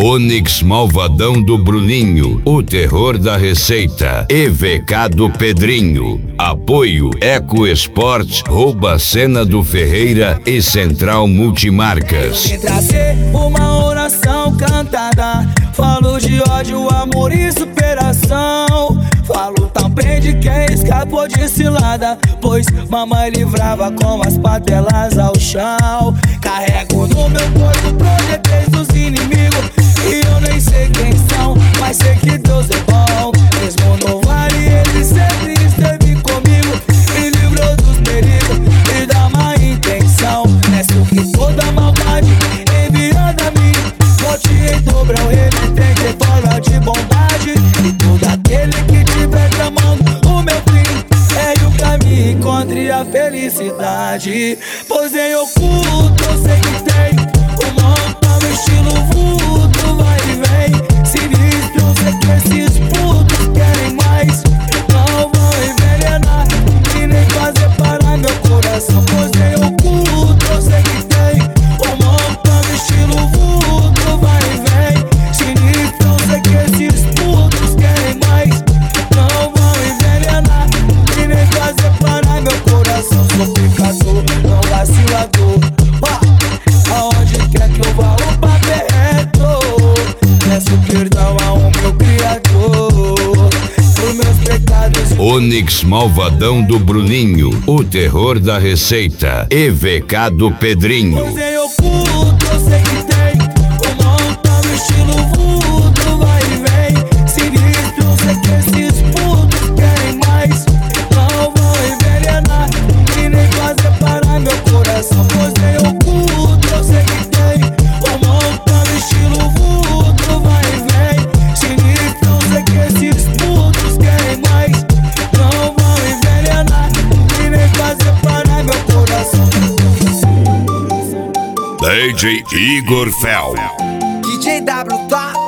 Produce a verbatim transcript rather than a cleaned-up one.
Onix Malvadão do Bruninho, o terror da receita. E V K do Pedrinho. Apoio Eco Esportes, Rouba Cena do Ferreira e Central Multimarcas. Vem trazer uma oração cantada. Falo de ódio, amor e superação. Falo também de quem escapou de cilada, pois mamãe livrava com as patelas ao chão. Carrego no meu corpo projetores dos inimigos, e eu nem sei quem são, mas sei que Deus é bom. Mesmo no vale ele sempre esteve comigo, me livrou dos perigos e da má intenção. Peço que toda maldade enviada a mim volte em dobro ao remetente em forma de bondade. E todo aquele que tiver tramando o meu fim, é o caminho, encontre a felicidade. Pois em oculto eu sei que tem um montão estilo vulto, vai e vem. Sinistro, eu sei que esses putos querem mais. Não vão envenenar e nem fazer parar meu coração. Pois em oculto eu sei que tem um montão estilo vulto, vai e vem. Sinistro, eu sei que esses putos querem mais. Não vão envenenar e nem fazer parar meu coração. Sou pecador, não vacilador. Aonde quer que eu vá, o papo é reto. Peço perdão ao meu Criador por meus pecados. Onix Malvadão do Bruninho, o terror da receita. E V K do Pedrinho. Pois em oculto eu sei que tem um montão estilo vulto, vai e vem. Sinistro, eu sei que esses putos querem mais. Não vão envenenar e nem fazer parar meu coração. Pois em oculto eu sei que tem um montão estilo vulto, vai e vem. Sinistro, eu sei que esses putos querem mais. Não vão envenenar e nem fazer parar meu coração. D J Igor Fel. D J W, tá?